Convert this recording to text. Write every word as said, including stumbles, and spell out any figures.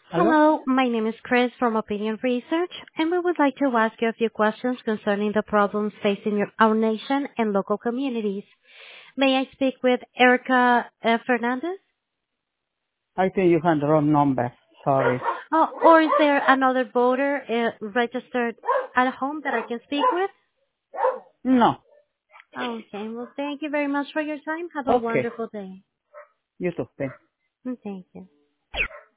Hello? Hello, my name is Chris from Opinion Research, and we would like to ask you a few questions concerning the problems facing your, our nation and local communities. May I speak with Erica uh, Fernandez? I think you had the wrong number. Sorry. Oh, or is there another voter uh, registered at home that I can speak with? No. Okay, well, thank you very much for your time. Have a Okay. wonderful day. You too. Thanks. And thank you.